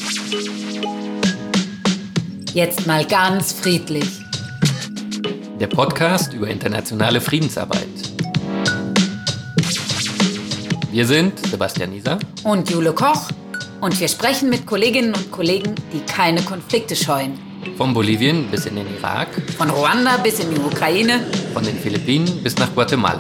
Jetzt mal ganz friedlich. Der Podcast über internationale Friedensarbeit. Wir sind Sebastian Nieser und Jule Koch und wir sprechen mit Kolleginnen und Kollegen, die keine Konflikte scheuen. Von Bolivien bis in den Irak, von Ruanda bis in die Ukraine, von den Philippinen bis nach Guatemala.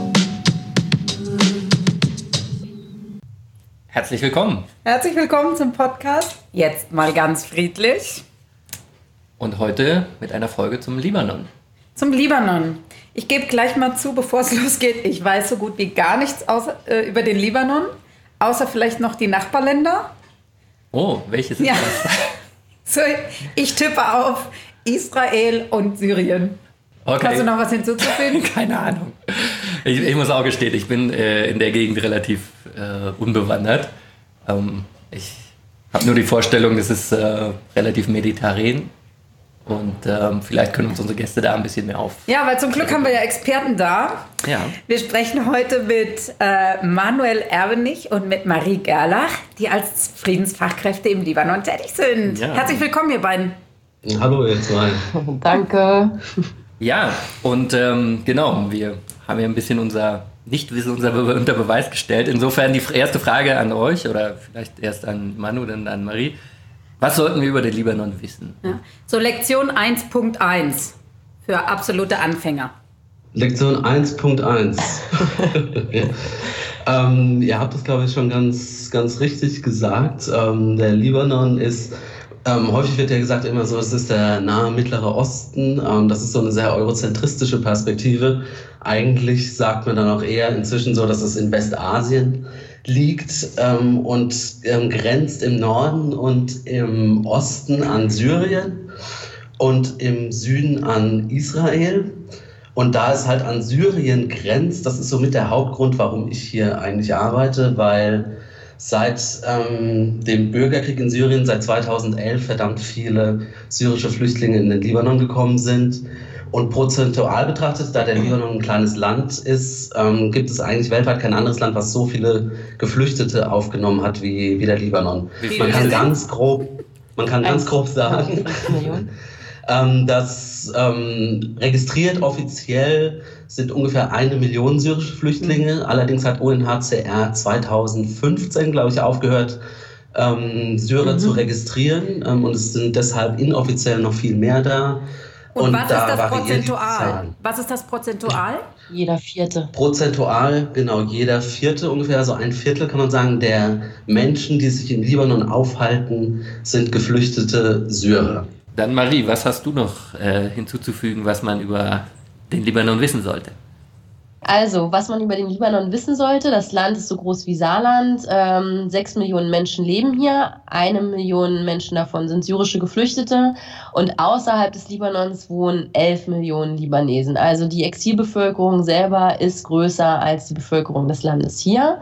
Herzlich willkommen. Herzlich willkommen zum Podcast Jetzt mal ganz friedlich. Und heute mit einer Folge zum Libanon. Zum Libanon. Ich gebe gleich mal zu, bevor es losgeht, ich weiß so gut wie gar nichts über den Libanon, außer vielleicht noch die Nachbarländer. Oh, welches ist das? So, ich tippe auf Israel und Syrien. Okay. Hast du noch was hinzuzufügen? Keine Ahnung. Ich muss auch gestehen, ich bin in der Gegend relativ unbewandert. Ich habe nur die Vorstellung, es ist relativ mediterran. Und vielleicht können uns unsere Gäste da ein bisschen mehr auf. Ja, weil zum Glück haben wir ja Experten da. Ja. Wir sprechen heute mit Manuel Erbenich und mit Marie Gerlach, die als Friedensfachkräfte im Libanon tätig sind. Ja. Herzlich willkommen, ihr beiden. Hallo, ihr zwei. Danke. Ja, und genau, wir haben ja ein bisschen unser Nichtwissen unter Beweis gestellt. Insofern die erste Frage an euch oder vielleicht erst an Manu, dann an Marie. Was sollten wir über den Libanon wissen? Ja. So Lektion 1.1 für absolute Anfänger. Lektion 1.1. Ihr habt das, glaube ich, schon ganz richtig gesagt. Der Libanon ist, häufig wird ja gesagt immer so, es ist der nahe Mittlere Osten. Das ist so eine sehr eurozentristische Perspektive. Eigentlich sagt man dann auch eher inzwischen so, dass es in Westasien liegt und grenzt im Norden und im Osten an Syrien und im Süden an Israel. Und da es halt an Syrien grenzt, das ist somit der Hauptgrund, warum ich hier eigentlich arbeite, weil seit dem Bürgerkrieg in Syrien, seit 2011, verdammt viele syrische Flüchtlinge in den Libanon gekommen sind. Und prozentual betrachtet, da der Libanon ein kleines Land ist, gibt es eigentlich weltweit kein anderes Land, was so viele Geflüchtete aufgenommen hat wie der Libanon. Man kann ganz grob sagen, dass registriert offiziell sind ungefähr 1 Million syrische Flüchtlinge. Allerdings hat UNHCR 2015, glaube ich, aufgehört, Syrer zu registrieren. Und es sind deshalb inoffiziell noch viel mehr da. Und was ist das prozentual? Was ist das prozentual? Jeder Vierte. Prozentual, genau, jeder Vierte, ungefähr so ein Viertel kann man sagen, der Menschen, die sich im Libanon aufhalten, sind geflüchtete Syrer. Dann Marie, was hast du noch hinzuzufügen, was man über den Libanon wissen sollte? Also, was man über den Libanon wissen sollte, das Land ist so groß wie Saarland, 6 Millionen Menschen leben hier, 1 Million Menschen davon sind syrische Geflüchtete und außerhalb des Libanons wohnen 11 Millionen Libanesen. Also die Exilbevölkerung selber ist größer als die Bevölkerung des Landes hier.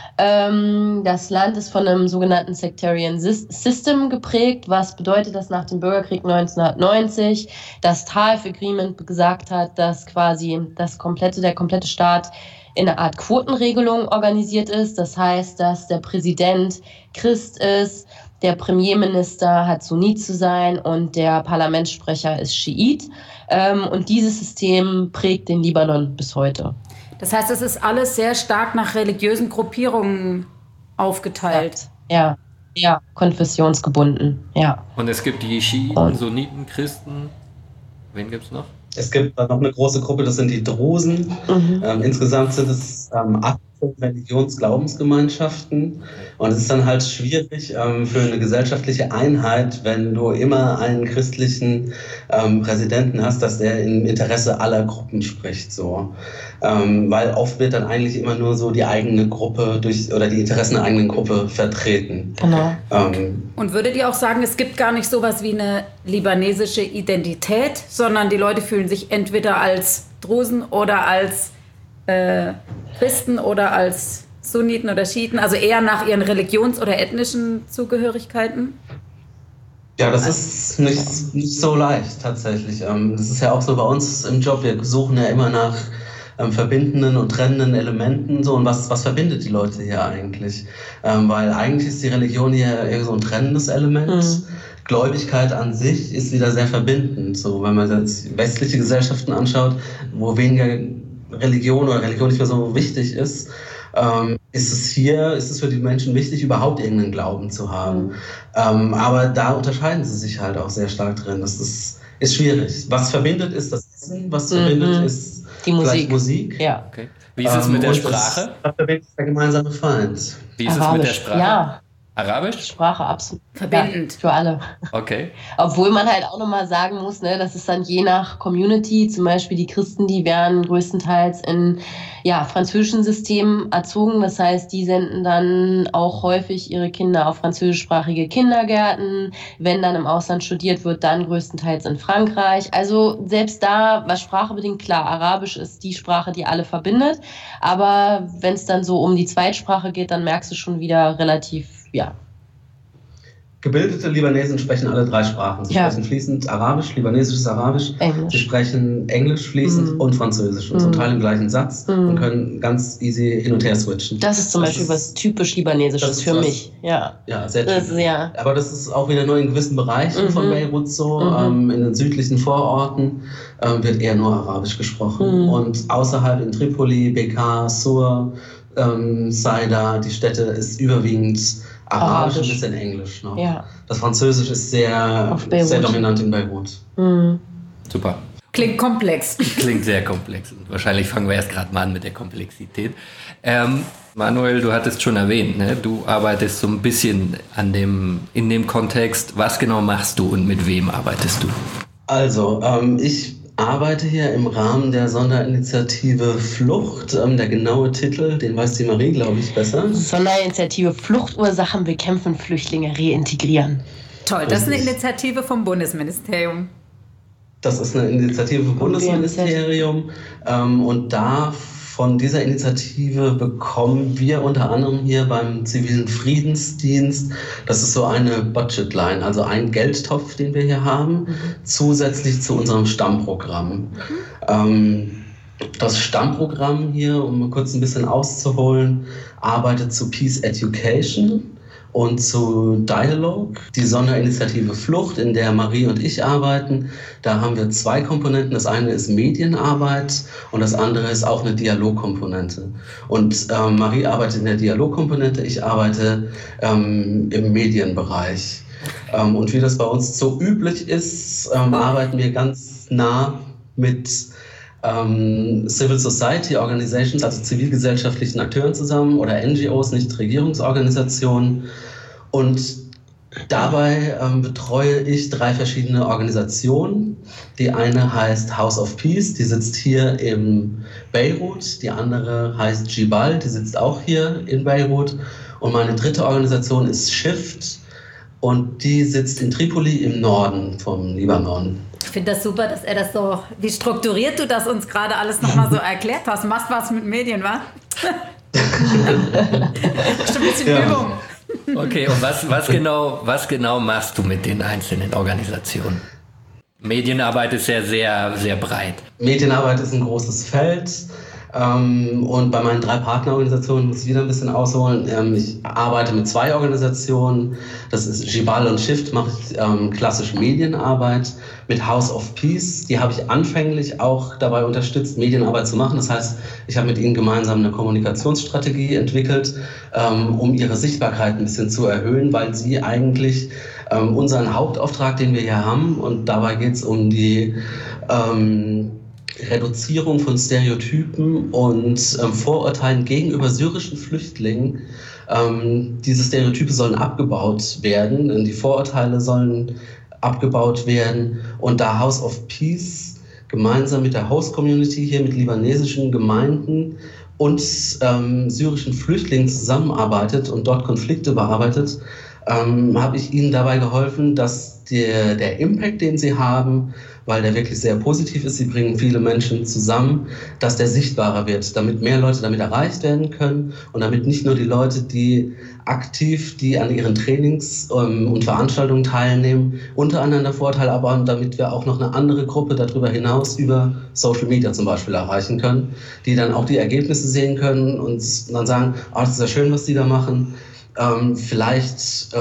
Das Land ist von einem sogenannten Sectarian System geprägt, was bedeutet, dass nach dem Bürgerkrieg 1990 das Taif Agreement gesagt hat, dass quasi der komplette Staat in einer Art Quotenregelung organisiert ist. Das heißt, dass der Präsident Christ ist, der Premierminister hat Sunnit zu sein und der Parlamentssprecher ist Schiit. Und dieses System prägt den Libanon bis heute. Das heißt, es ist alles sehr stark nach religiösen Gruppierungen aufgeteilt. Ja, konfessionsgebunden, ja. Und es gibt die Schiiten, Sunniten, Christen. Wen gibt es noch? Es gibt noch eine große Gruppe, das sind die Drusen. Insgesamt sind es 18 Religions-Glaubensgemeinschaften. Und es ist dann halt schwierig für eine gesellschaftliche Einheit, wenn du immer einen christlichen Präsidenten hast, dass der im Interesse aller Gruppen spricht. So. Weil oft wird dann eigentlich immer nur so die eigene Gruppe oder die Interessen der eigenen Gruppe vertreten. Genau. Und würdet ihr auch sagen, es gibt gar nicht sowas wie eine libanesische Identität, sondern die Leute fühlen sich entweder als Drusen oder als Christen oder als Sunniten oder Schiiten, also eher nach ihren religions- oder ethnischen Zugehörigkeiten? Ja, das ist nicht so leicht tatsächlich. Das ist ja auch so bei uns im Job, wir suchen ja immer nach verbindenden und trennenden Elementen. So, und was verbindet die Leute hier eigentlich? Weil eigentlich ist die Religion hier eher so ein trennendes Element. Gläubigkeit an sich ist wieder sehr verbindend. So, wenn man jetzt westliche Gesellschaften anschaut, wo weniger Religion oder Religion nicht mehr so wichtig ist, ist es für die Menschen wichtig, überhaupt irgendeinen Glauben zu haben. Aber da unterscheiden sie sich halt auch sehr stark drin. Das ist schwierig. Was verbindet, ist das Essen, was verbindet, ist die Musik. Ja. Okay. Wie ist es mit der Sprache? Das verbindet der gemeinsame Feind. Wie ist es mit der Sprache? Ja. Arabisch? Sprache absolut verbindend. Ja, für alle. Okay. Obwohl man halt auch nochmal sagen muss, ne, das ist dann je nach Community, zum Beispiel die Christen, die werden größtenteils in französischen Systemen erzogen. Das heißt, die senden dann auch häufig ihre Kinder auf französischsprachige Kindergärten. Wenn dann im Ausland studiert wird, dann größtenteils in Frankreich. Also selbst da, was Sprache bedingt, klar, Arabisch ist die Sprache, die alle verbindet. Aber wenn es dann so um die Zweitsprache geht, dann merkst du schon wieder relativ, Gebildete Libanesen sprechen alle 3 Sprachen. Sie sprechen fließend Arabisch, libanesisches Arabisch. Englisch. Sie sprechen Englisch fließend und Französisch und zum Teil im gleichen Satz und können ganz easy hin und her switchen. Das ist zum Beispiel was typisch Libanesisches für mich. Ja, sehr typisch. Aber das ist auch wieder nur in gewissen Bereichen von Beirut so. In den südlichen Vororten wird eher nur Arabisch gesprochen. Und außerhalb in Tripoli, Bekaa, Sur, Saida, die Städte, ist überwiegend Arabisch und ein bisschen Englisch noch. Ja. Das Französisch ist sehr dominant in Beirut. Super. Klingt komplex. Klingt sehr komplex. Und wahrscheinlich fangen wir erst gerade mal an mit der Komplexität. Manuel, du hattest schon erwähnt, ne? Du arbeitest so ein bisschen in dem Kontext. Was genau machst du und mit wem arbeitest du? Also, ich arbeite hier im Rahmen der Sonderinitiative Flucht. Der genaue Titel, den weiß die Marie, glaube ich, besser. Sonderinitiative Fluchtursachen bekämpfen, Flüchtlinge reintegrieren. Toll, das ist eine Initiative vom Bundesministerium. Das ist eine Initiative vom Bundesministerium. Und von dieser Initiative bekommen wir unter anderem hier beim zivilen Friedensdienst, das ist so eine Budgetline, also ein Geldtopf, den wir hier haben, zusätzlich zu unserem Stammprogramm. Das Stammprogramm hier, um mal kurz ein bisschen auszuholen, arbeitet zu Peace Education und zu Dialog, die Sonderinitiative Flucht, in der Marie und ich arbeiten. Da haben wir 2 Komponenten. Das eine ist Medienarbeit und das andere ist auch eine Dialogkomponente. Und Marie arbeitet in der Dialogkomponente, ich arbeite im Medienbereich. Und wie das bei uns so üblich ist, arbeiten wir ganz nah mit Civil Society Organizations, also zivilgesellschaftlichen Akteuren zusammen oder NGOs, Nichtregierungsorganisationen. Und dabei betreue ich 3 verschiedene Organisationen. Die eine heißt House of Peace, die sitzt hier in Beirut. Die andere heißt Jibal, die sitzt auch hier in Beirut. Und meine 3. Organisation ist Shift und die sitzt in Tripoli im Norden vom Libanon. Ich finde das super, dass er das so, wie strukturiert du das uns gerade alles nochmal so erklärt hast. Machst was mit Medien, wa? Bestimmt ein bisschen Übung. Okay, und was genau machst du mit den einzelnen Organisationen? Medienarbeit ist ja sehr, sehr breit. Medienarbeit ist ein großes Feld. Und bei meinen 3 Partnerorganisationen muss ich wieder ein bisschen ausholen. Ich arbeite mit 2 Organisationen. Das ist Jibal und Shift, mache ich klassisch Medienarbeit. Mit House of Peace, die habe ich anfänglich auch dabei unterstützt, Medienarbeit zu machen. Das heißt, ich habe mit ihnen gemeinsam eine Kommunikationsstrategie entwickelt, um ihre Sichtbarkeit ein bisschen zu erhöhen, weil sie eigentlich unseren Hauptauftrag, den wir hier haben, und dabei geht es um die Reduzierung von Stereotypen und Vorurteilen gegenüber syrischen Flüchtlingen. Diese Stereotype sollen abgebaut werden, die Vorurteile sollen abgebaut werden. Und da House of Peace gemeinsam mit der Host-Community hier, mit libanesischen Gemeinden und syrischen Flüchtlingen zusammenarbeitet und dort Konflikte bearbeitet, habe ich ihnen dabei geholfen, dass der Impact, den sie haben, weil der wirklich sehr positiv ist, sie bringen viele Menschen zusammen, dass der sichtbarer wird, damit mehr Leute damit erreicht werden können und damit nicht nur die Leute, die aktiv, die an ihren Trainings und Veranstaltungen teilnehmen, untereinander Vorteile haben, damit wir auch noch eine andere Gruppe darüber hinaus über Social Media zum Beispiel erreichen können, die dann auch die Ergebnisse sehen können und dann sagen, das ist ja schön, was die da machen. Vielleicht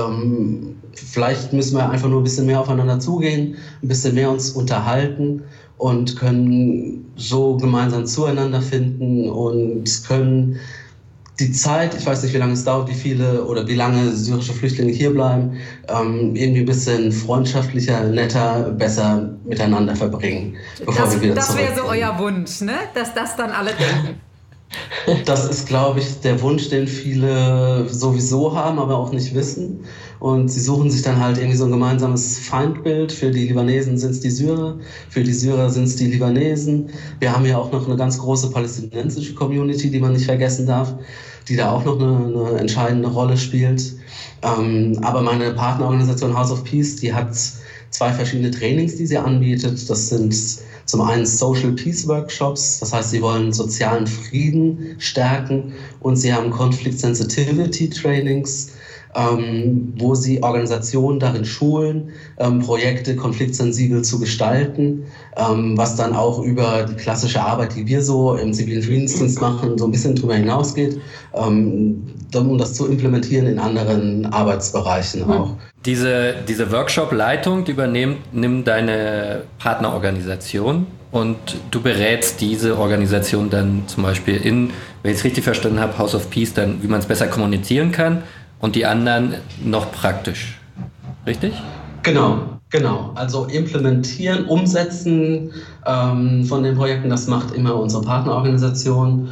müssen wir einfach nur ein bisschen mehr aufeinander zugehen, ein bisschen mehr uns unterhalten und können so gemeinsam zueinander finden und können die Zeit, ich weiß nicht, wie lange es dauert, wie lange syrische Flüchtlinge hier bleiben, irgendwie ein bisschen freundschaftlicher, netter, besser miteinander verbringen. Das wäre so euer Wunsch, ne? Dass das dann alle denken. Das ist, glaube ich, der Wunsch, den viele sowieso haben, aber auch nicht wissen. Und sie suchen sich dann halt irgendwie so ein gemeinsames Feindbild. Für die Libanesen sind es die Syrer, für die Syrer sind es die Libanesen. Wir haben ja auch noch eine ganz große palästinensische Community, die man nicht vergessen darf, die da auch noch eine entscheidende Rolle spielt. Aber meine Partnerorganisation House of Peace, die hat 2 verschiedene Trainings, die sie anbietet. Das sind zum einen Social Peace Workshops, das heißt, sie wollen sozialen Frieden stärken, und sie haben Conflict Sensitivity Trainings, wo sie Organisationen darin schulen, Projekte konfliktsensibel zu gestalten, was dann auch über die klassische Arbeit, die wir so im zivilen Friedensdienst machen, so ein bisschen drüber hinausgeht, um das zu implementieren in anderen Arbeitsbereichen auch. Diese Workshop-Leitung nimmt deine Partnerorganisation, und du berätst diese Organisation dann zum Beispiel wenn ich es richtig verstanden habe, House of Peace, dann wie man es besser kommunizieren kann, und die anderen noch praktisch. Richtig? Genau. Also implementieren, umsetzen von den Projekten, das macht immer unsere Partnerorganisation.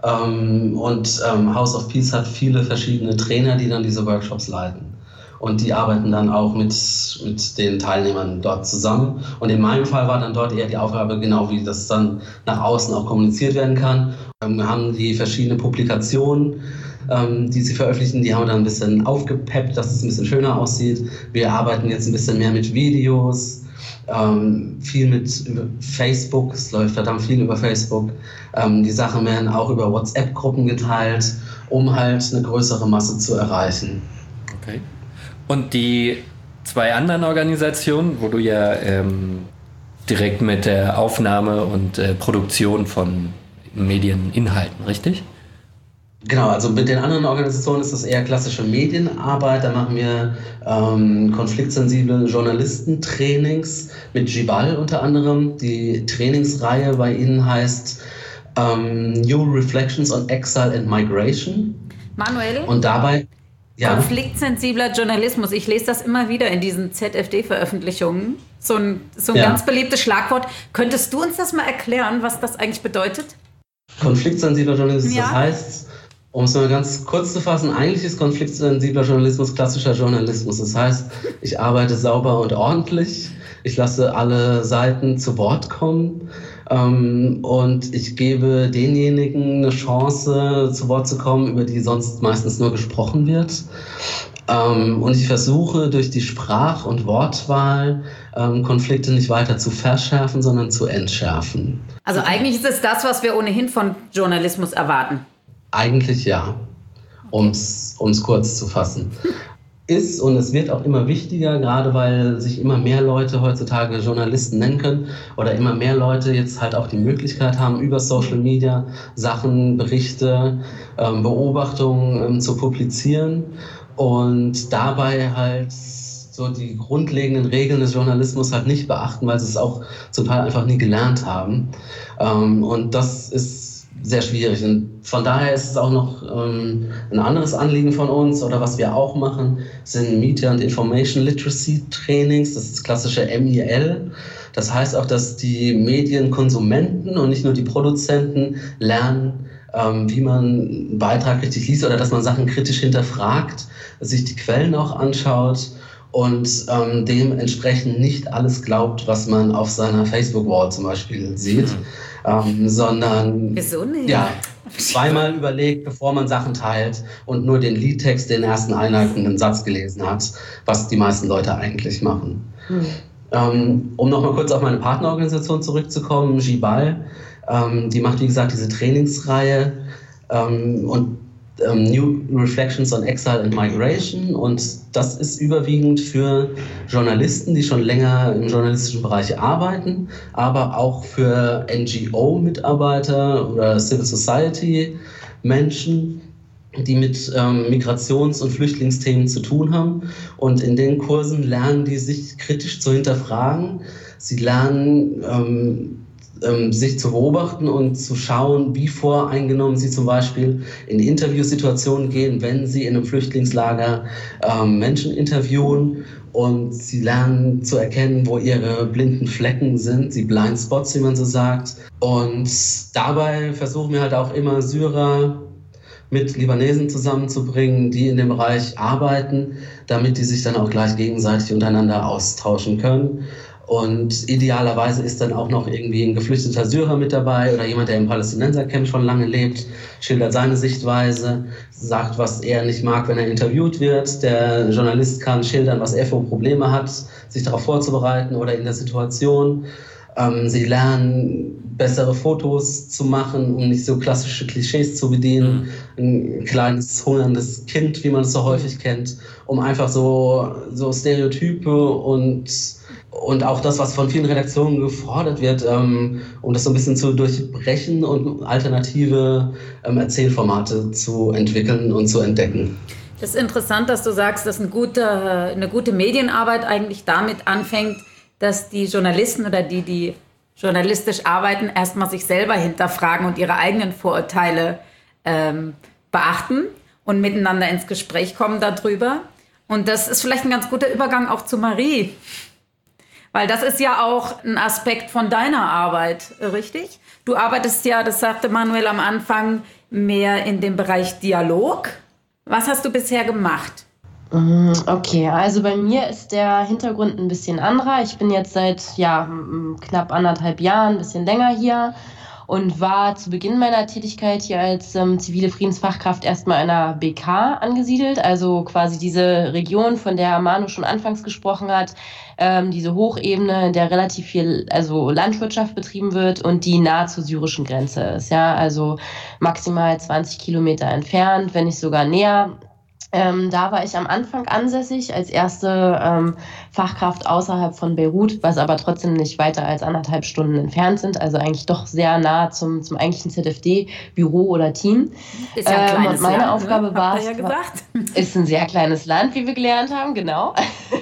Und House of Peace hat viele verschiedene Trainer, die dann diese Workshops leiten. Und die arbeiten dann auch mit den Teilnehmern dort zusammen. Und in meinem Fall war dann dort eher die Aufgabe, genau wie das dann nach außen auch kommuniziert werden kann. Wir haben die verschiedenen Publikationen, die sie veröffentlichen, die haben wir dann ein bisschen aufgepeppt, dass es ein bisschen schöner aussieht. Wir arbeiten jetzt ein bisschen mehr mit Videos, viel mit Facebook, es läuft verdammt viel über Facebook. Die Sachen werden auch über WhatsApp-Gruppen geteilt, um halt eine größere Masse zu erreichen. Okay. Und die 2 anderen Organisationen, wo du ja direkt mit der Aufnahme und Produktion von Medieninhalten, richtig? Genau, also mit den anderen Organisationen ist das eher klassische Medienarbeit. Da machen wir konfliktsensible Journalistentrainings mit Jibal unter anderem. Die Trainingsreihe bei ihnen heißt New Reflections on Exile and Migration. Manuel? Und dabei... Ja. Konfliktsensibler Journalismus. Ich lese das immer wieder in diesen ZFD-Veröffentlichungen. So ein ganz beliebtes Schlagwort. Könntest du uns das mal erklären, was das eigentlich bedeutet? Konfliktsensibler Journalismus, das heißt, um es mal ganz kurz zu fassen, eigentlich ist konfliktsensibler Journalismus klassischer Journalismus. Das heißt, ich arbeite sauber und ordentlich, ich lasse alle Seiten zu Wort kommen, und ich gebe denjenigen eine Chance, zu Wort zu kommen, über die sonst meistens nur gesprochen wird. Und ich versuche durch die Sprach- und Wortwahl Konflikte nicht weiter zu verschärfen, sondern zu entschärfen. Also eigentlich ist es das, was wir ohnehin von Journalismus erwarten. Eigentlich ja, um's kurz zu fassen. Ist, und es wird auch immer wichtiger, gerade weil sich immer mehr Leute heutzutage Journalisten nennen können oder immer mehr Leute jetzt halt auch die Möglichkeit haben, über Social Media Sachen, Berichte, Beobachtungen zu publizieren und dabei halt so die grundlegenden Regeln des Journalismus halt nicht beachten, weil sie es auch zum Teil einfach nie gelernt haben. Und das ist sehr schwierig. Und von daher ist es auch noch ein anderes Anliegen von uns, oder was wir auch machen, sind Media and Information Literacy Trainings. Das ist das klassische MIL. Das heißt auch, dass die Medienkonsumenten und nicht nur die Produzenten lernen, wie man einen Beitrag richtig liest oder dass man Sachen kritisch hinterfragt, sich die Quellen auch anschaut und dementsprechend nicht alles glaubt, was man auf seiner Facebook-Wall zum Beispiel sieht. Sondern Wieso nicht? Ja, zweimal überlegt, bevor man Sachen teilt und nur den Liedtext, den ersten einleitenden Satz gelesen hat, was die meisten Leute eigentlich machen. Um nochmal kurz auf meine Partnerorganisation zurückzukommen, Gibal, die macht, wie gesagt, diese Trainingsreihe und New Reflections on Exile and Migration, und das ist überwiegend für Journalisten, die schon länger im journalistischen Bereich arbeiten, aber auch für NGO-Mitarbeiter oder Civil Society-Menschen, die mit Migrations- und Flüchtlingsthemen zu tun haben. Und in den Kursen lernen die, sich kritisch zu hinterfragen. Sie lernen sich zu beobachten und zu schauen, wie voreingenommen sie zum Beispiel in Interviewsituationen gehen, wenn sie in einem Flüchtlingslager Menschen interviewen, und sie lernen zu erkennen, wo ihre blinden Flecken sind, die Blind Spots, wie man so sagt. Und dabei versuchen wir halt auch immer, Syrer mit Libanesen zusammenzubringen, die in dem Bereich arbeiten, damit die sich dann auch gleich gegenseitig untereinander austauschen können. Und idealerweise ist dann auch noch irgendwie ein geflüchteter Syrer mit dabei oder jemand, der im Palästinensercamp schon lange lebt, schildert seine Sichtweise, sagt, was er nicht mag, wenn er interviewt wird. Der Journalist kann schildern, was er für Probleme hat, sich darauf vorzubereiten oder in der Situation. Sie lernen, bessere Fotos zu machen, um nicht so klassische Klischees zu bedienen. Ein kleines, hungerndes Kind, wie man es so häufig kennt, um einfach so Stereotype und auch das, was von vielen Redaktionen gefordert wird, um das so ein bisschen zu durchbrechen und alternative Erzählformate zu entwickeln und zu entdecken. Das ist interessant, dass du sagst, dass eine gute Medienarbeit eigentlich damit anfängt, dass die Journalisten oder die journalistisch arbeiten, erstmal sich selber hinterfragen und ihre eigenen Vorurteile beachten und miteinander ins Gespräch kommen darüber. Und das ist vielleicht ein ganz guter Übergang auch zu Marie. Weil das ist ja auch ein Aspekt von deiner Arbeit, richtig? Du arbeitest ja, das sagte Manuel am Anfang, mehr in dem Bereich Dialog. Was hast du bisher gemacht? Okay, also bei mir ist der Hintergrund ein bisschen anderer. Ich bin jetzt seit knapp 1,5 Jahren, ein bisschen länger hier, und war zu Beginn meiner Tätigkeit hier als zivile Friedensfachkraft erstmal in einer BK angesiedelt, also quasi diese Region, von der Manu schon anfangs gesprochen hat, diese Hochebene, in der relativ viel Landwirtschaft betrieben wird und die nahe zur syrischen Grenze ist, ja, also maximal 20 Kilometer entfernt, wenn nicht sogar näher. Da war ich am Anfang ansässig als erste Fachkraft außerhalb von Beirut, was aber trotzdem nicht weiter als 1,5 Stunden entfernt sind, also eigentlich doch sehr nah zum eigentlichen ZFD-Büro oder Team. Ist ja ein kleines und meine Land, Aufgabe war es, ja gesagt. Ist ein sehr kleines Land, wie wir gelernt haben, genau.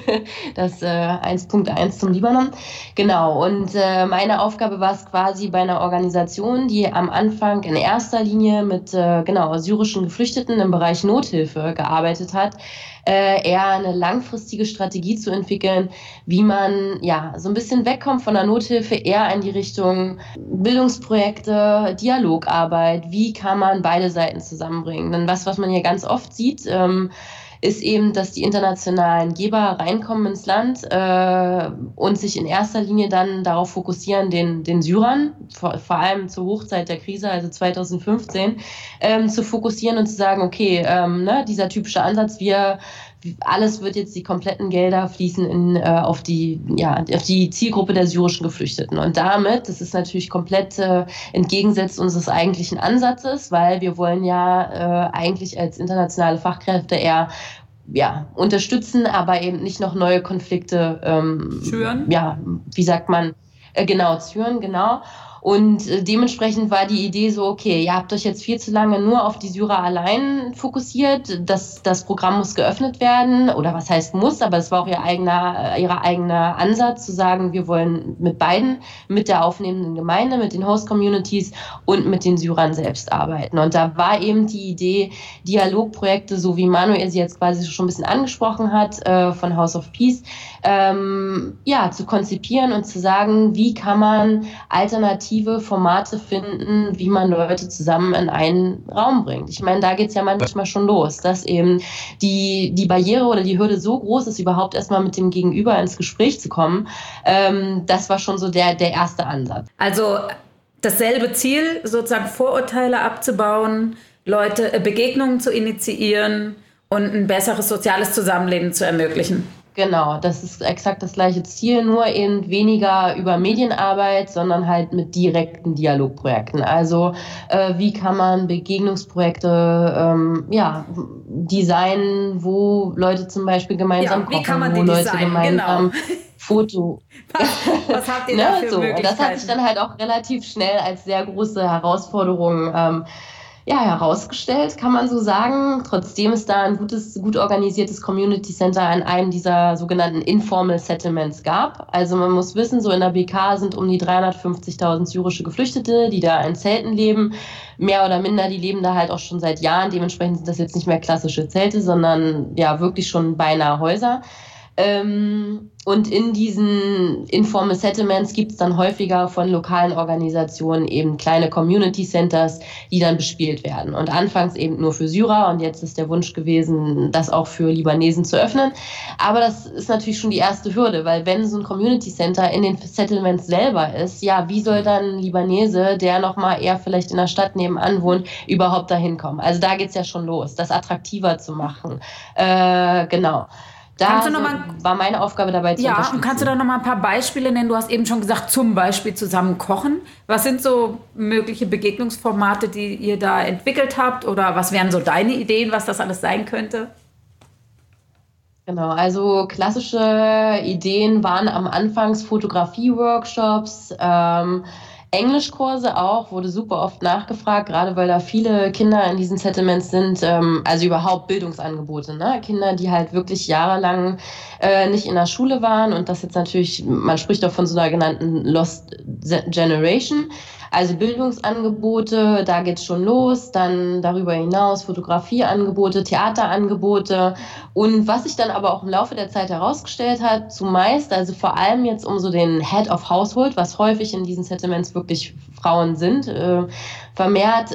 Das 1.1 zum Libanon. Genau, und meine Aufgabe war es quasi bei einer Organisation, die am Anfang in erster Linie mit syrischen Geflüchteten im Bereich Nothilfe gearbeitet hat, eher eine langfristige Strategie zu entwickeln, wie man so ein bisschen wegkommt von der Nothilfe, eher in die Richtung Bildungsprojekte, Dialogarbeit, wie kann man beide Seiten zusammenbringen. Denn was man hier ganz oft sieht, ist eben, dass die internationalen Geber reinkommen ins Land und sich in erster Linie dann darauf fokussieren, den Syrern, vor allem zur Hochzeit der Krise, also 2015, zu fokussieren und zu sagen, okay, dieser typische Ansatz, alles wird jetzt, die kompletten Gelder fließen auf die Zielgruppe der syrischen Geflüchteten. Und damit, das ist natürlich komplett entgegensetzt unseres eigentlichen Ansatzes, weil wir wollen eigentlich als internationale Fachkräfte eher unterstützen, aber eben nicht noch neue Konflikte schüren. Schüren, genau. Und dementsprechend war die Idee so, okay, ihr habt euch jetzt viel zu lange nur auf die Syrer allein fokussiert, das Programm muss geöffnet werden, oder was heißt muss, aber es war auch ihr eigener Ansatz, zu sagen, wir wollen mit beiden, mit der aufnehmenden Gemeinde, mit den Host-Communities und mit den Syrern selbst arbeiten. Und da war eben die Idee, Dialogprojekte, so wie Manuel sie jetzt quasi schon ein bisschen angesprochen hat, von House of Peace, zu konzipieren und zu sagen, wie kann man alternative Formate finden, wie man Leute zusammen in einen Raum bringt. Ich meine, da geht's ja manchmal schon los, dass eben die Barriere oder die Hürde so groß ist, überhaupt erstmal mit dem Gegenüber ins Gespräch zu kommen. Das war schon so der erste Ansatz. Also dasselbe Ziel, sozusagen Vorurteile abzubauen, Leute, Begegnungen zu initiieren und ein besseres soziales Zusammenleben zu ermöglichen. Genau, das ist exakt das gleiche Ziel, nur eben weniger über Medienarbeit, sondern halt mit direkten Dialogprojekten. Also wie kann man Begegnungsprojekte designen, wo Leute zum Beispiel gemeinsam kochen, wie kann man wo die Leute designen? gemeinsam Foto. Was habt ihr da für Möglichkeiten? Das hat sich dann halt auch relativ schnell als sehr große Herausforderung herausgestellt, kann man so sagen. Trotzdem ist da ein gut organisiertes Community Center in einem dieser sogenannten Informal Settlements gab. Also man muss wissen, so in der BK sind um die 350.000 syrische Geflüchtete, die da in Zelten leben. Mehr oder minder, die leben da halt auch schon seit Jahren. Dementsprechend sind das jetzt nicht mehr klassische Zelte, sondern ja wirklich schon beinahe Häuser. Und in diesen Informal Settlements gibt es dann häufiger von lokalen Organisationen eben kleine Community Centers, die dann bespielt werden. Und anfangs eben nur für Syrer und jetzt ist der Wunsch gewesen, das auch für Libanesen zu öffnen. Aber das ist natürlich schon die erste Hürde, weil wenn so ein Community Center in den Settlements selber ist, ja, wie soll dann ein Libanese, der nochmal eher vielleicht in der Stadt nebenan wohnt, überhaupt dahin kommen? Also da geht's ja schon los, das attraktiver zu machen. Genau. Da war meine Aufgabe dabei zu unterstützen. Ja, und kannst du da noch mal ein paar Beispiele nennen? Du hast eben schon gesagt, zum Beispiel zusammen kochen. Was sind so mögliche Begegnungsformate, die ihr da entwickelt habt? Oder was wären so deine Ideen, was das alles sein könnte? Genau, also klassische Ideen waren am Anfang Fotografie-Workshops, Englischkurse auch, wurde super oft nachgefragt, gerade weil da viele Kinder in diesen Settlements sind, also überhaupt Bildungsangebote, ne? Kinder, die halt wirklich jahrelang nicht in der Schule waren und das jetzt natürlich, man spricht auch von so einer genannten Lost Generation. Also Bildungsangebote, da geht's schon los, dann darüber hinaus Fotografieangebote, Theaterangebote und was sich dann aber auch im Laufe der Zeit herausgestellt hat, zumeist, also vor allem jetzt um so den Head of Household, was häufig in diesen Settlements wirklich Frauen sind, vermehrt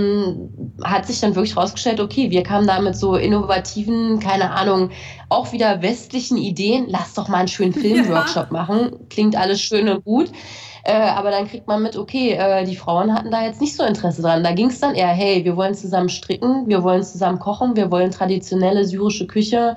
hat sich dann wirklich herausgestellt, okay, wir kamen da mit so innovativen, keine Ahnung, auch wieder westlichen Ideen, lass doch mal einen schönen Filmworkshop machen, klingt alles schön und gut. Aber dann kriegt man mit, okay, die Frauen hatten da jetzt nicht so Interesse dran. Da ging es dann eher, hey, wir wollen zusammen stricken, wir wollen zusammen kochen, wir wollen traditionelle syrische Küche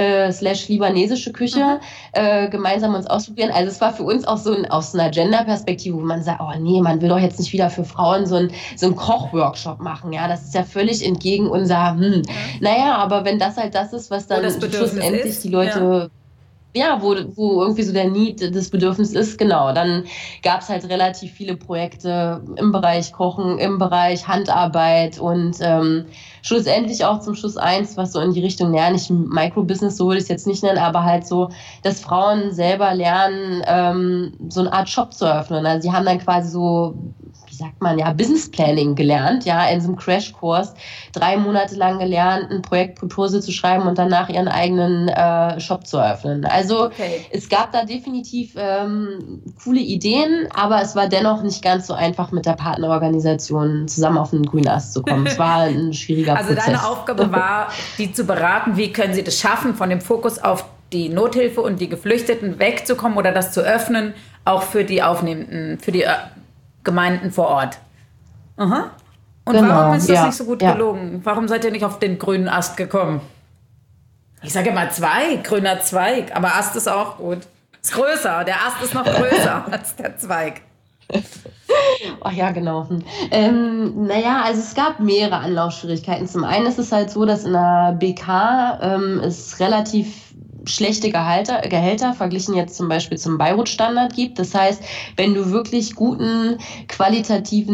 / libanesische Küche gemeinsam uns ausprobieren. Also es war für uns auch so aus einer Gender-Perspektive, wo man sagt, oh nee, man will doch jetzt nicht wieder für Frauen so einen Kochworkshop machen. Ja, das ist ja völlig entgegen unser, naja, aber wenn das halt das ist, was dann schlussendlich die Leute... Ja, wo irgendwie so der Need, das Bedürfnis ist, genau. Dann gab es halt relativ viele Projekte im Bereich Kochen, im Bereich Handarbeit und schlussendlich auch zum Schluss eins, was so in die Richtung, naja, nicht Microbusiness, so würde ich es jetzt nicht nennen, aber halt so, dass Frauen selber lernen, so eine Art Shop zu eröffnen. Also sie haben dann quasi so, wie sagt man, ja, Business Planning gelernt, ja, in so einem Crashkurs, 3 Monate lang gelernt, ein Projektproposal zu schreiben und danach ihren eigenen Shop zu eröffnen. Also es gab da definitiv coole Ideen, aber es war dennoch nicht ganz so einfach, mit der Partnerorganisation zusammen auf den grünen Ast zu kommen. Es war ein schwieriger Prozess. Also deine Aufgabe war, die zu beraten, wie können sie das schaffen, von dem Fokus auf die Nothilfe und die Geflüchteten wegzukommen oder das zu öffnen, auch für die Aufnehmenden, für die Gemeinden vor Ort. Aha. Und genau, warum ist das nicht so gut gelungen? Warum seid ihr nicht auf den grünen Ast gekommen? Ich sage immer Zweig, grüner Zweig, aber Ast ist auch gut. Ist größer, der Ast ist noch größer als der Zweig. Ach ja, genau. Naja, also es gab mehrere Anlaufschwierigkeiten. Zum einen ist es halt so, dass in der BK es relativ schlechte Gehälter verglichen jetzt zum Beispiel zum Beirut-Standard gibt. Das heißt, wenn du wirklich guten, qualitativ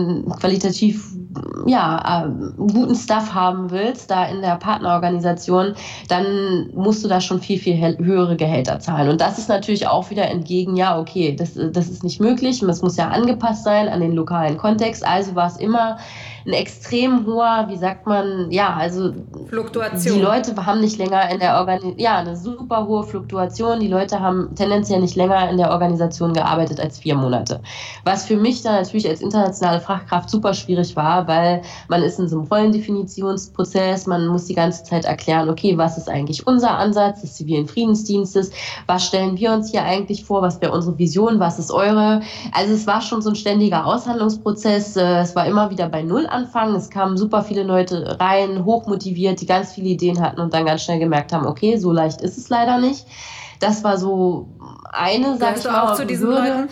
guten Stuff haben willst, da in der Partnerorganisation, dann musst du da schon viel, viel höhere Gehälter zahlen. Und das ist natürlich auch wieder entgegen, ja, okay, das ist nicht möglich. Das muss ja angepasst sein an den lokalen Kontext. Also war es immer ein extrem hoher, wie sagt man, ja, also Fluktuation. Die Leute haben nicht länger in der Organisation, eine super hohe Fluktuation. Die Leute haben tendenziell nicht länger in der Organisation gearbeitet als 4 Monate. Was für mich dann natürlich als internationale Fachkraft super schwierig war, schwer, weil man ist in so einem Rollendefinitionsprozess, man muss die ganze Zeit erklären, okay, was ist eigentlich unser Ansatz des zivilen Friedensdienstes, was stellen wir uns hier eigentlich vor, was wäre unsere Vision, was ist eure? Also es war schon so ein ständiger Aushandlungsprozess, es war immer wieder bei Null anfangen, es kamen super viele Leute rein, hochmotiviert, die ganz viele Ideen hatten und dann ganz schnell gemerkt haben, okay, so leicht ist es leider nicht. Das war so eine, sag ich mal, auch zu diesen Leuten?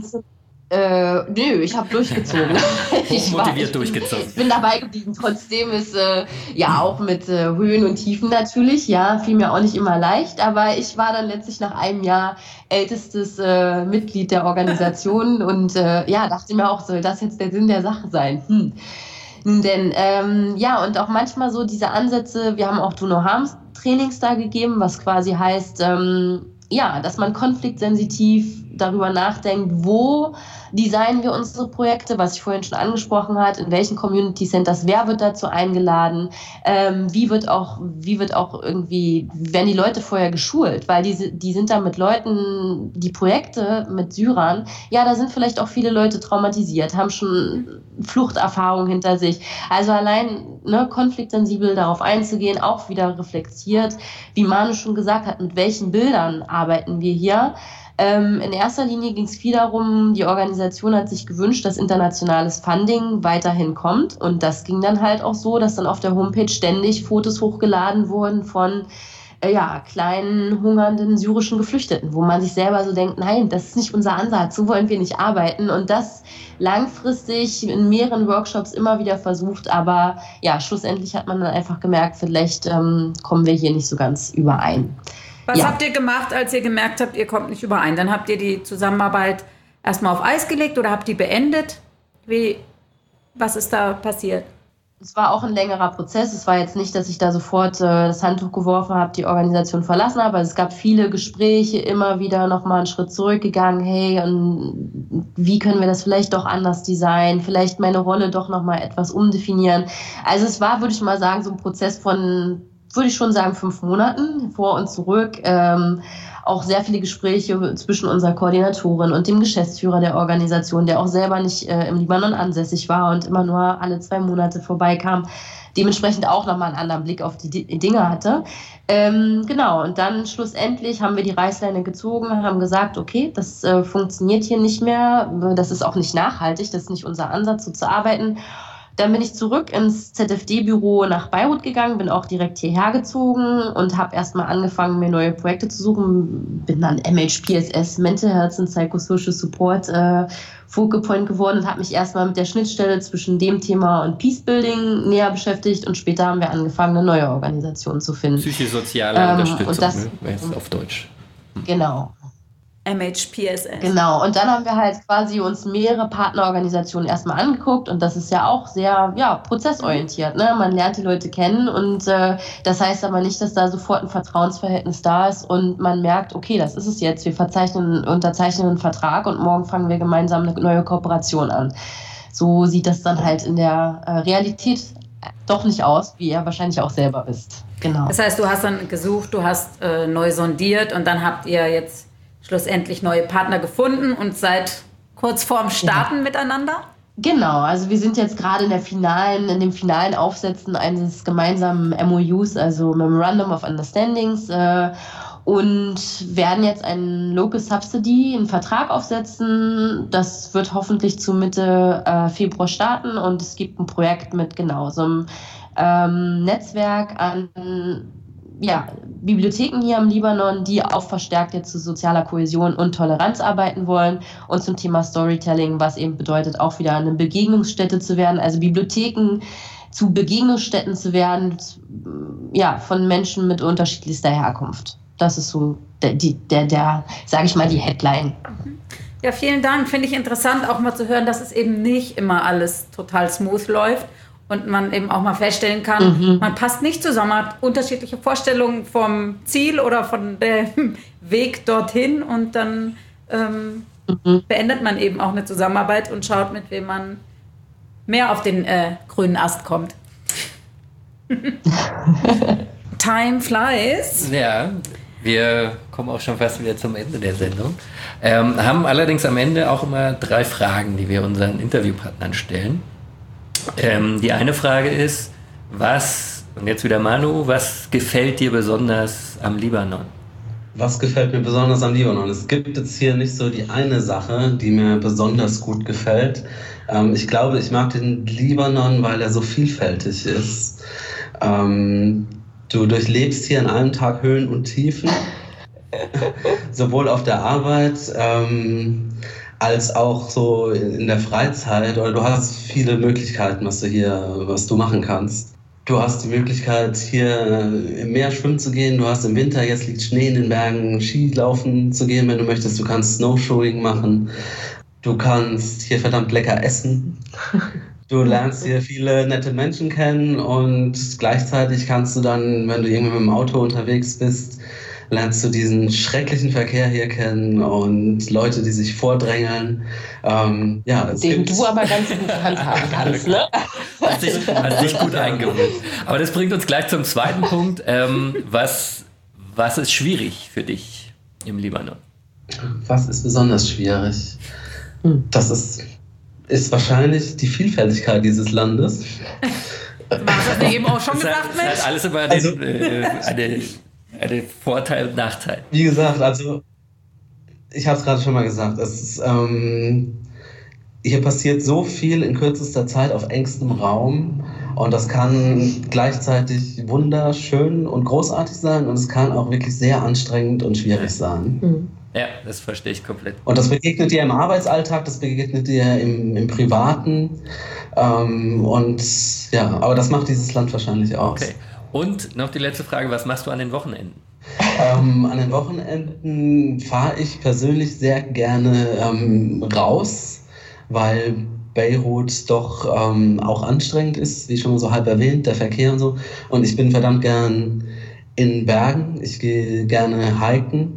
Nö, ich habe durchgezogen. Motiviert durchgezogen. Ich bin dabei geblieben. Trotzdem ist ja auch mit Höhen und Tiefen natürlich. Ja, fiel mir auch nicht immer leicht. Aber ich war dann letztlich nach einem Jahr ältestes Mitglied der Organisation und dachte mir auch, soll das jetzt der Sinn der Sache sein? Denn und auch manchmal so diese Ansätze, wir haben auch Do No Harm Trainings da gegeben, was quasi heißt, dass man konfliktsensitiv darüber nachdenkt, wo designen wir unsere Projekte, was ich vorhin schon angesprochen habe, in welchen Community Centers, wer wird dazu eingeladen, wie wird auch irgendwie, werden die Leute vorher geschult, weil die sind da mit Leuten, die Projekte mit Syrern, ja, da sind vielleicht auch viele Leute traumatisiert, haben schon Fluchterfahrungen hinter sich, also allein konfliktsensibel darauf einzugehen, auch wieder reflektiert, wie Manu schon gesagt hat, mit welchen Bildern arbeiten wir hier. In erster Linie ging es viel darum, die Organisation hat sich gewünscht, dass internationales Funding weiterhin kommt. Und das ging dann halt auch so, dass dann auf der Homepage ständig Fotos hochgeladen wurden von kleinen, hungernden syrischen Geflüchteten, wo man sich selber so denkt, nein, das ist nicht unser Ansatz, so wollen wir nicht arbeiten. Und das langfristig in mehreren Workshops immer wieder versucht. Aber ja, schlussendlich hat man dann einfach gemerkt, vielleicht kommen wir hier nicht so ganz überein. Was habt ihr gemacht, als ihr gemerkt habt, ihr kommt nicht überein? Dann habt ihr die Zusammenarbeit erstmal auf Eis gelegt oder habt die beendet? Was ist da passiert? Es war auch ein längerer Prozess. Es war jetzt nicht, dass ich da sofort das Handtuch geworfen habe, die Organisation verlassen habe. Also es gab viele Gespräche, immer wieder nochmal einen Schritt zurückgegangen. Hey, und wie können wir das vielleicht doch anders designen? Vielleicht meine Rolle doch nochmal etwas umdefinieren. Also es war, würde ich mal sagen, so ein Prozess von, würde ich schon sagen, 5 Monaten vor und zurück. Auch sehr viele Gespräche zwischen unserer Koordinatorin und dem Geschäftsführer der Organisation, der auch selber nicht im Libanon ansässig war und immer nur alle 2 Monate vorbeikam. Dementsprechend auch nochmal einen anderen Blick auf die Dinge hatte. Und dann schlussendlich haben wir die Reißleine gezogen, haben gesagt, okay, das funktioniert hier nicht mehr, das ist auch nicht nachhaltig, das ist nicht unser Ansatz, so zu arbeiten. Dann bin ich zurück ins ZFD-Büro nach Beirut gegangen, bin auch direkt hierher gezogen und habe erstmal angefangen, mir neue Projekte zu suchen. Bin dann MHPSS, Mental Health and Psychosocial Support, Focal Point geworden und habe mich erstmal mit der Schnittstelle zwischen dem Thema und Peacebuilding näher beschäftigt und später haben wir angefangen, eine neue Organisation zu finden. Psychosoziale Unterstützung, und das, auf Deutsch. Genau. MHPSS. Genau, und dann haben wir halt quasi uns mehrere Partnerorganisationen erstmal angeguckt und das ist ja auch sehr prozessorientiert. Ne? Man lernt die Leute kennen und das heißt aber nicht, dass da sofort ein Vertrauensverhältnis da ist und man merkt, okay, das ist es jetzt, wir unterzeichnen einen Vertrag und morgen fangen wir gemeinsam eine neue Kooperation an. So sieht das dann halt in der Realität doch nicht aus, wie ihr wahrscheinlich auch selber wisst. Genau. Das heißt, du hast dann gesucht, du hast neu sondiert und dann habt ihr jetzt schlussendlich neue Partner gefunden und seid kurz vorm Starten miteinander? Genau, also wir sind jetzt gerade in dem finalen Aufsetzen eines gemeinsamen MOUs, also Memorandum of Understandings, und werden jetzt einen Local Subsidy, einen Vertrag aufsetzen. Das wird hoffentlich zu Mitte Februar starten und es gibt ein Projekt mit genau so einem Netzwerk an Bibliotheken hier im Libanon, die auch verstärkt jetzt zu sozialer Kohäsion und Toleranz arbeiten wollen und zum Thema Storytelling, was eben bedeutet, auch wieder eine Begegnungsstätte zu werden, also Bibliotheken zu Begegnungsstätten zu werden, von Menschen mit unterschiedlichster Herkunft. Das ist so sage ich mal, die Headline. Ja, vielen Dank. Finde ich interessant, auch mal zu hören, dass es eben nicht immer alles total smooth läuft. Und man eben auch mal feststellen kann, man passt nicht zusammen, man hat unterschiedliche Vorstellungen vom Ziel oder von dem Weg dorthin und dann beendet man eben auch eine Zusammenarbeit und schaut, mit wem man mehr auf den grünen Ast kommt. Time flies. Ja, wir kommen auch schon fast wieder zum Ende der Sendung. Haben allerdings am Ende auch immer 3 Fragen, die wir unseren Interviewpartnern stellen. Die eine Frage ist, und jetzt wieder Manu, was gefällt dir besonders am Libanon? Was gefällt mir besonders am Libanon? Es gibt jetzt hier nicht so die eine Sache, die mir besonders gut gefällt. Ich glaube, ich mag den Libanon, weil er so vielfältig ist. Du durchlebst hier an einem Tag Höhen und Tiefen, sowohl auf der Arbeit als auch so in der Freizeit. Oder du hast viele Möglichkeiten, was du machen kannst. Du hast die Möglichkeit, hier im Meer schwimmen zu gehen. Du hast im Winter, jetzt liegt Schnee in den Bergen, Skilaufen zu gehen, wenn du möchtest. Du kannst Snowshoeing machen. Du kannst hier verdammt lecker essen. Du lernst hier viele nette Menschen kennen und gleichzeitig kannst du dann, wenn du irgendwie mit dem Auto unterwegs bist, lernst du diesen schrecklichen Verkehr hier kennen und Leute, die sich vordrängeln. Den du aber ganz gut handhaben kannst, ne? Hast dich gut eingewöhnt. Aber das bringt uns gleich zum zweiten Punkt. Was ist schwierig für dich im Libanon? Was ist besonders schwierig? Das ist wahrscheinlich die Vielfältigkeit dieses Landes. Du hast das eben auch schon gesagt, Mensch. Das hat alles über eine Vorteil und Nachteil. Wie gesagt, also ich habe es gerade schon mal gesagt, hier passiert so viel in kürzester Zeit auf engstem Raum und das kann gleichzeitig wunderschön und großartig sein und es kann auch wirklich sehr anstrengend und schwierig sein. Ja, das verstehe ich komplett. Und das begegnet dir im Arbeitsalltag, das begegnet dir im Privaten aber das macht dieses Land wahrscheinlich aus. Okay. Und noch die letzte Frage, was machst du an den Wochenenden? An den Wochenenden fahre ich persönlich sehr gerne raus, weil Beirut doch auch anstrengend ist, wie schon mal so halb erwähnt, der Verkehr und so. Und ich bin verdammt gern in Bergen, ich gehe gerne hiken.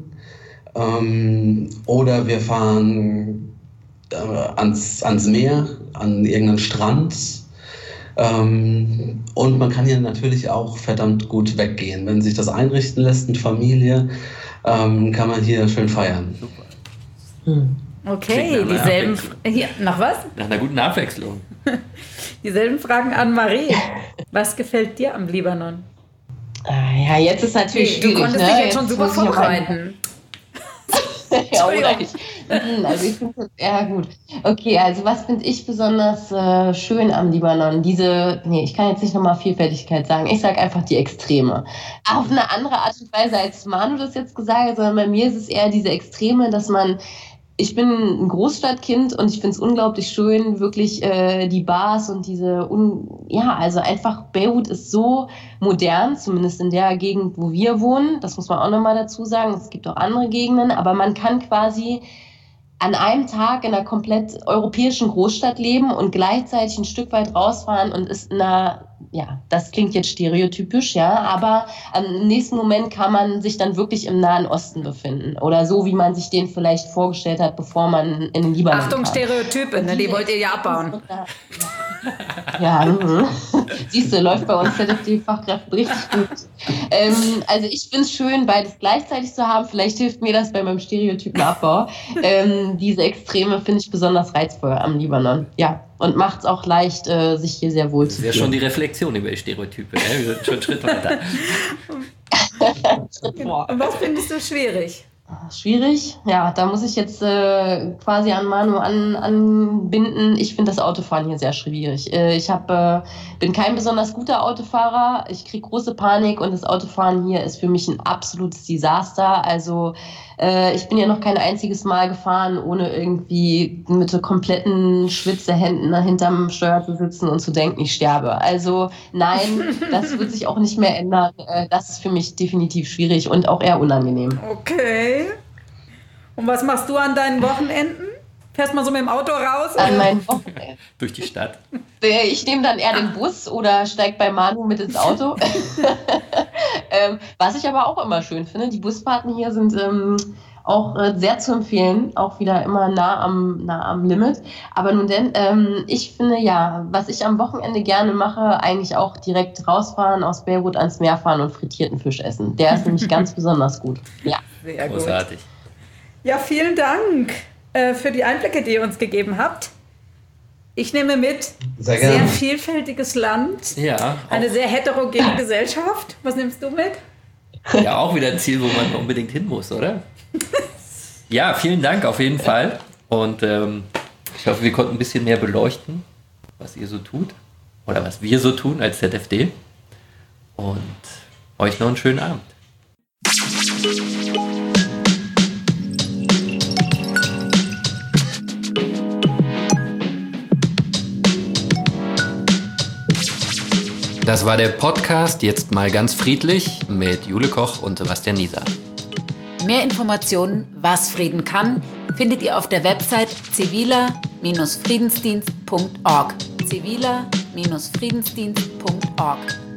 Oder wir fahren ans Meer, an irgendeinen Strand. Und man kann hier natürlich auch verdammt gut weggehen. Wenn sich das einrichten lässt mit Familie, kann man hier schön feiern. Super. Okay, dieselben... Hier, nach was? Nach einer guten Abwechslung. Dieselben Fragen an Marie. Was gefällt dir am Libanon? Ja, jetzt ist natürlich schwierig. Du konntest dich jetzt schon super vorbereiten. Ja, oder ich. Also ich finde das gut. Okay, also was finde ich besonders schön am Libanon? Ich kann jetzt nicht nochmal Vielfältigkeit sagen. Ich sage einfach die Extreme. Auf eine andere Art und Weise, als Manu das jetzt gesagt hat, sondern bei mir ist es eher diese Extreme, dass ich bin ein Großstadtkind und ich finde es unglaublich schön, wirklich die Bars und also einfach Beirut ist so modern, zumindest in der Gegend, wo wir wohnen. Das muss man auch nochmal dazu sagen. Es gibt auch andere Gegenden, aber man kann quasi an einem Tag in einer komplett europäischen Großstadt leben und gleichzeitig ein Stück weit rausfahren und ist das klingt jetzt stereotypisch, ja, aber im nächsten Moment kann man sich dann wirklich im Nahen Osten befinden oder so, wie man sich den vielleicht vorgestellt hat, bevor man in den Libanon Achtung, kam. Stereotype, ne? Die wollt ihr ja abbauen. Ja, siehst du, läuft bei uns die Fachkräfte richtig gut. Also ich finde es schön, beides gleichzeitig zu haben. Vielleicht hilft mir das bei meinem Stereotypenabbau. Diese Extreme finde ich besonders reizvoll am Libanon. Ja, und macht es auch leicht, sich hier sehr wohl zu fühlen. Das ist ja schon die Reflexion über die Stereotype. Ne? Wir sind schon einen Schritt weiter. Und was findest du schwierig? Schwierig? Ja, da muss ich jetzt quasi an Manu anbinden. Ich finde das Autofahren hier sehr schwierig. Ich bin kein besonders guter Autofahrer. Ich kriege große Panik und das Autofahren hier ist für mich ein absolutes Desaster. Also ich bin ja noch kein einziges Mal gefahren, ohne irgendwie mit so kompletten Schwitzehänden hinterm Steuer zu sitzen und zu denken, ich sterbe. Also nein, das wird sich auch nicht mehr ändern. Das ist für mich definitiv schwierig und auch eher unangenehm. Okay. Und was machst du an deinen Wochenenden? Fährst mal so mit dem Auto raus? An meinen Wochenenden. Durch die Stadt. Ich nehme dann eher den Bus oder steige bei Manu mit ins Auto. Was ich aber auch immer schön finde, die Busfahrten hier sind auch sehr zu empfehlen, auch wieder immer nah am Limit. Aber nun denn, ich finde ja, was ich am Wochenende gerne mache, eigentlich auch direkt rausfahren, aus Beirut ans Meer fahren und frittierten Fisch essen. Der ist nämlich ganz besonders gut. Ja. Sehr gut. Großartig. Ja, vielen Dank für die Einblicke, die ihr uns gegeben habt. Ich nehme mit, sehr vielfältiges Land, eine sehr heterogene Gesellschaft. Was nimmst du mit? Ja, auch wieder ein Ziel, wo man unbedingt hin muss, oder? Ja, vielen Dank auf jeden Fall. Und ich hoffe, wir konnten ein bisschen mehr beleuchten, was ihr so tut. Oder was wir so tun als ZFD. Und euch noch einen schönen Abend. Das war der Podcast Jetzt mal ganz friedlich mit Jule Koch und Sebastian Nieser. Mehr Informationen, was Frieden kann, findet ihr auf der Website ziviler-friedensdienst.org. ziviler-friedensdienst.org